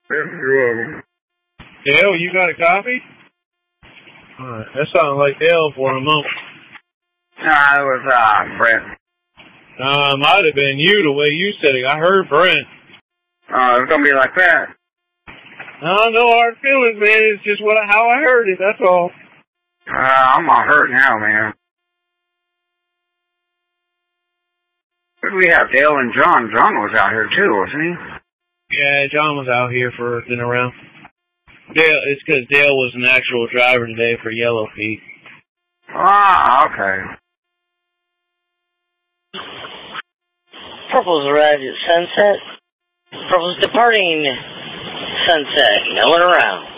Dale, you got a copy? Alright, that sounded like Dale for a moment. It was, Brent. Might have been you the way you said it. I heard Brent. It's gonna be like that. No hard feelings, man. It's just how I heard it, that's all. I'm all hurt now, man. We have Dale and John. John was out here too, wasn't he? Yeah, John was out here for earthing around. Dale, it's because Dale was an actual driver today for Yellow Feet. Okay. Purple's arrived at Sunset. Purple's departing Sunset. No one around.